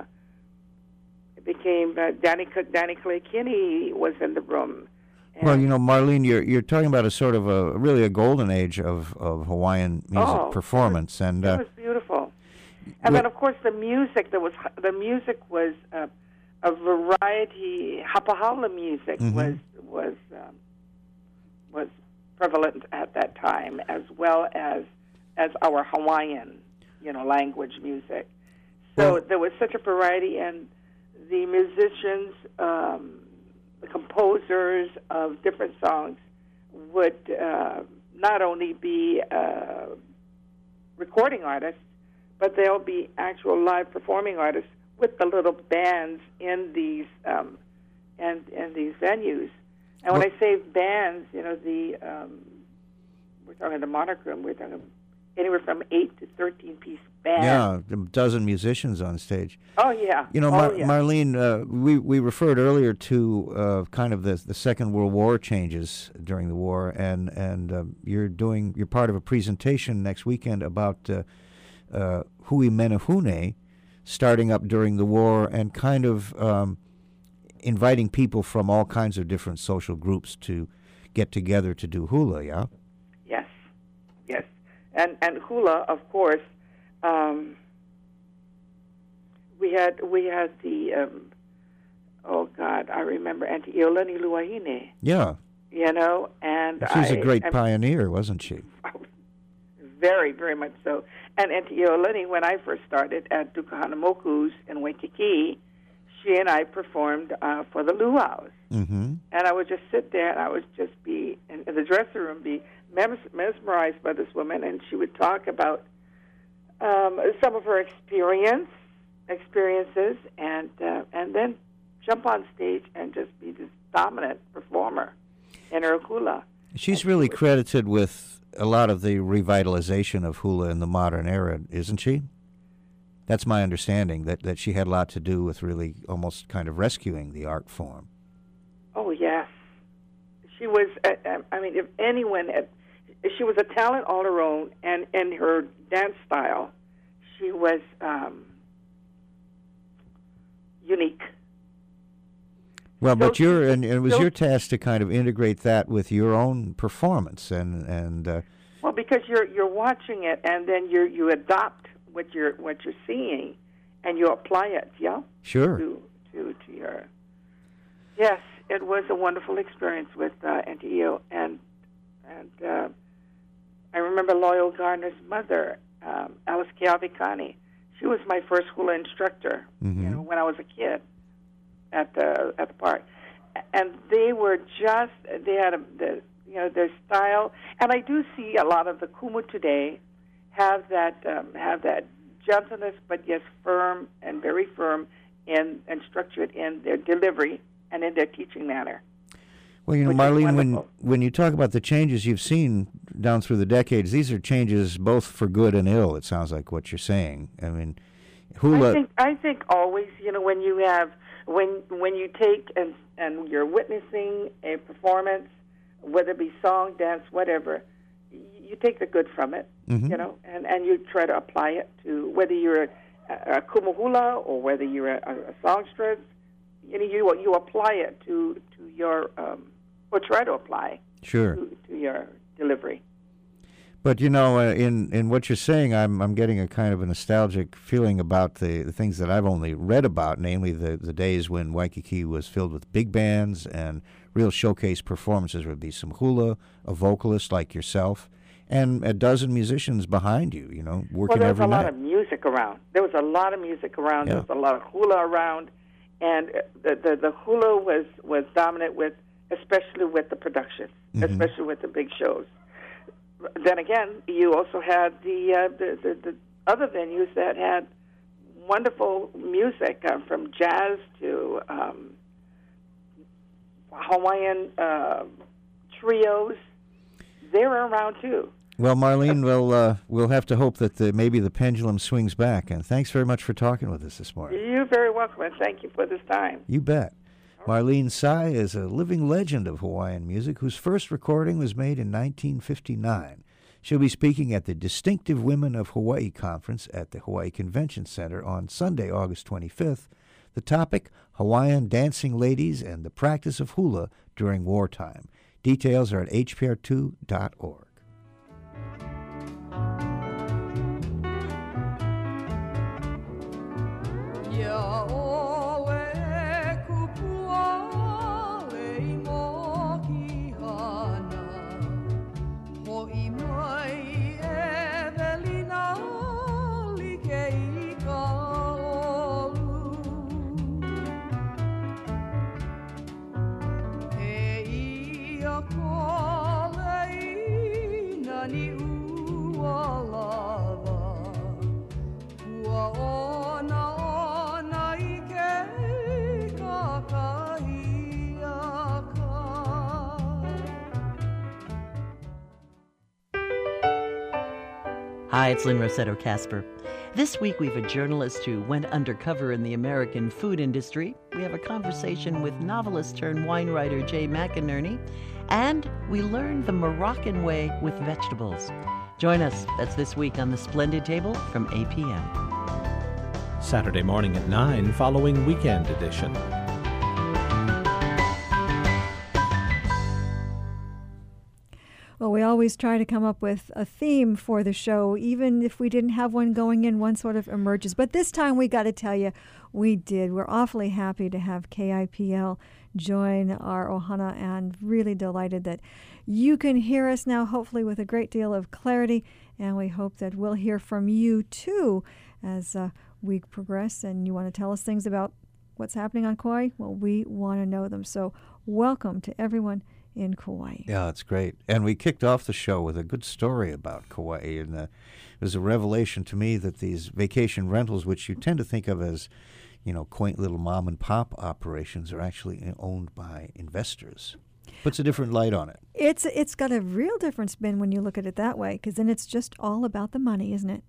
Speaker 11: it became uh, Danny, Danny Clay Kinney was in the room.
Speaker 2: Well, you know, Marlene, you're you're talking about a sort of a really a golden age of, of Hawaiian music
Speaker 11: oh,
Speaker 2: performance,
Speaker 11: it was,
Speaker 2: and
Speaker 11: it
Speaker 2: uh,
Speaker 11: was beautiful. And then, of course, the music. There was the music was uh, a variety. Hapahala music
Speaker 2: mm-hmm.
Speaker 11: was was um, was prevalent at that time, as well as as our Hawaiian, you know, language music. So
Speaker 2: well,
Speaker 11: there was such a variety, and the musicians. Um, The composers of different songs would uh, not only be uh, recording artists, but they'll be actual live performing artists with the little bands in these um, and in these venues. And when
Speaker 2: well,
Speaker 11: I say bands, you know, the um, we're talking the Monarch Room. We're talking anywhere from eight to thirteen piece band.
Speaker 2: Yeah, a dozen musicians on stage.
Speaker 11: Oh yeah.
Speaker 2: You know,
Speaker 11: oh,
Speaker 2: Mar-
Speaker 11: yeah.
Speaker 2: Marlene, uh, we we referred earlier to uh, kind of the the Second World War changes during the war, and and uh, you're doing you're part of a presentation next weekend about uh, uh, Hui Menehune starting up during the war and kind of um, inviting people from all kinds of different social groups to get together to do hula. Yeah.
Speaker 11: Yes. Yes. And and hula, of course, um, had we had the um, oh God, I remember Auntie Iolani Luahine.
Speaker 2: Yeah.
Speaker 11: You know, and
Speaker 2: she's
Speaker 11: I,
Speaker 2: a great
Speaker 11: I,
Speaker 2: pioneer, wasn't she?
Speaker 11: Very, very much so. And Auntie Iolani, when I first started at Dukahanamoku's in Waikiki, she and I performed uh, for the luau's.
Speaker 2: Mm-hmm.
Speaker 11: And I would just sit there, and I would just be in, in the dressing room, be mes- mesmerized by this woman, and she would talk about um, some of her experience, experiences, and uh, and then jump on stage and just be this dominant performer in her hula.
Speaker 2: She's
Speaker 11: and
Speaker 2: really
Speaker 11: she was,
Speaker 2: credited with a lot of the revitalization of hula in the modern era, isn't she? That's my understanding, that, that she had a lot to do with really almost kind of rescuing the art form.
Speaker 11: Oh, yes. She was, uh, I mean, if anyone had, she was a talent all her own, and in her dance style, she was um, unique.
Speaker 2: Well, but
Speaker 11: So
Speaker 2: you're,
Speaker 11: she-
Speaker 2: and it was
Speaker 11: so-
Speaker 2: your task to kind of integrate that with your own performance, and and uh,
Speaker 11: Well, because you're you're watching it, and then you you adopt what you're what you're seeing, and you apply it, yeah,
Speaker 2: sure.
Speaker 11: to to to your. Yes, it was a wonderful experience with uh, Auntie Io, and and uh, I remember Loyal Garner's mother, um, Alice Kiavikani. She was my first hula instructor,
Speaker 2: Mm-hmm.
Speaker 11: you know, when I was a kid at the at the park, and they were just they had a the, you know their style, and I do see a lot of the kumu today have that um, have that gentleness, but yes, firm and very firm in and structured in their delivery and in their teaching manner.
Speaker 2: Well, you know,
Speaker 11: which is
Speaker 2: Marlene, when
Speaker 11: wonderful.
Speaker 2: when you talk about the changes you've seen down through the decades, these are changes both for good and ill. It sounds like what you're saying. I mean, hula.
Speaker 11: I think I think always, you know, when you have when when you take and and you're witnessing a performance, whether it be song, dance, whatever, y- you take the good from it,
Speaker 2: Mhm.
Speaker 11: you know, and, and you try to apply it to whether you're a, a kumuhula or whether you're a, a songstress. You know, you you apply it to to your um, or try to apply
Speaker 2: Sure.
Speaker 11: to, to your delivery.
Speaker 2: But you know, uh, in in what you're saying, I'm I'm getting a kind of a nostalgic feeling about the, the things that I've only read about, namely the the days when Waikiki was filled with big bands and real showcase performances. Would be some hula, a vocalist like yourself, and a dozen musicians behind you. You know, working
Speaker 11: Well, there was
Speaker 2: every
Speaker 11: a lot
Speaker 2: night.
Speaker 11: of music around. There was a lot of music around.
Speaker 2: Yeah.
Speaker 11: There was a lot of hula around, and uh, the the, the hula was, was dominant with, especially with the production,
Speaker 2: Mhm.
Speaker 11: especially with the big shows. Then again, you also had the uh, the, the the other venues that had wonderful music, uh, from jazz to um, Hawaiian uh, trios. They were around too.
Speaker 2: Well, Marlene, we'll uh, we'll have to hope that the, maybe the pendulum swings back. And thanks very much for talking with us this morning.
Speaker 11: You're very welcome, and thank you for this time.
Speaker 2: You bet. Marlene Tsai is a living legend of Hawaiian music whose first recording was made in nineteen fifty-nine. She'll be speaking at the Distinctive Women of Hawaii Conference at the Hawaii Convention Center on Sunday, August twenty-fifth. The topic, Hawaiian Dancing Ladies and the Practice of Hula During Wartime. Details are at h p r two dot org.
Speaker 12: Hi, it's Lynn Rossetto Casper. This week we have a journalist who went undercover in the American food industry. We have a conversation with novelist turned wine writer Jay McInerney. And we learn the Moroccan way with vegetables. Join us. That's this week on The Splendid Table from eight p.m.
Speaker 7: Saturday morning at nine following Weekend Edition.
Speaker 1: Well, we all always try to come up with a theme for the show. Even if we didn't have one going in, one sort of emerges. But this time we got to tell you, we did. We're awfully happy to have K I P L join our Ohana, and really delighted that you can hear us now, hopefully with a great deal of clarity. And we hope that we'll hear from you too as uh, we progress, and you want to tell us things about what's happening on Kauai. Well, we want to know them. So welcome to everyone in Kauai.
Speaker 2: Yeah, it's great. And we kicked off the show with a good story about Kauai. And uh, it was a revelation to me that these vacation rentals, which you tend to think of as, you know, quaint little mom and pop operations, are actually owned by investors. Puts a different light on it.
Speaker 1: It's it's got a real different spin when you look at it that way, because then it's just all about the money, isn't it?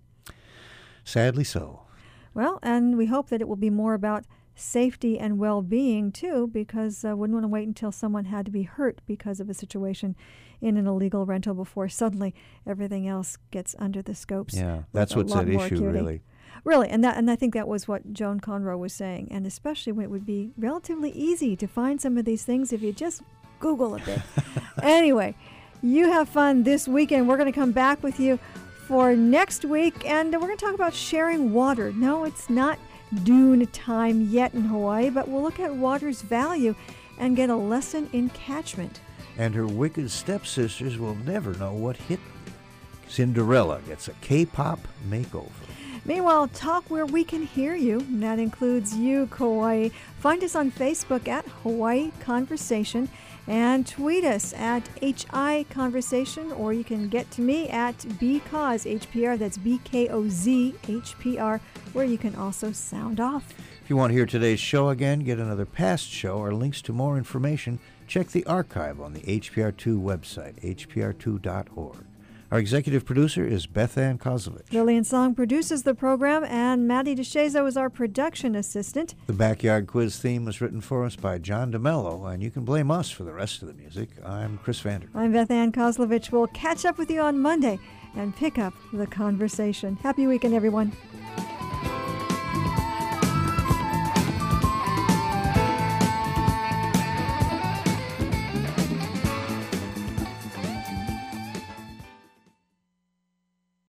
Speaker 2: Sadly so.
Speaker 1: Well, and we hope that it will be more about safety and well-being too, because I uh, wouldn't want to wait until someone had to be hurt because of a situation in an illegal rental before suddenly everything else gets under the scopes.
Speaker 2: Yeah, that's what's at issue, acuity. really.
Speaker 1: Really, and that and I think that was what Joan Conroe was saying, and especially when it would be relatively easy to find some of these things if you just Google a bit. Anyway, you have fun this weekend. We're going to come back with you for next week, and we're going to talk about sharing water. No, it's not dune time yet in Hawaii, but we'll look at water's value and get a lesson in catchment.
Speaker 2: And her wicked stepsisters will never know what hit them. Cinderella gets a K-pop makeover.
Speaker 1: Meanwhile, talk where we can hear you. And that includes you, Kauai. Find us on Facebook at Hawaii Conversation, and tweet us at H I Conversation, or you can get to me at Bkoz, H P R, that's B K O Z H P R, where you can also sound off.
Speaker 2: If you want to hear today's show again, get another past show, or links to more information, check the archive on the H P R two website, H P R two dot org. Our executive producer is Beth Ann Kozlovich.
Speaker 1: Lillian Song produces the program, and Maddie DeShazo is our production assistant.
Speaker 2: The Backyard Quiz theme was written for us by John DeMello, and you can blame us for the rest of the music. I'm Chris Vander.
Speaker 1: I'm Beth Ann Kozlovich. We'll catch up with you on Monday and pick up the conversation. Happy weekend, everyone.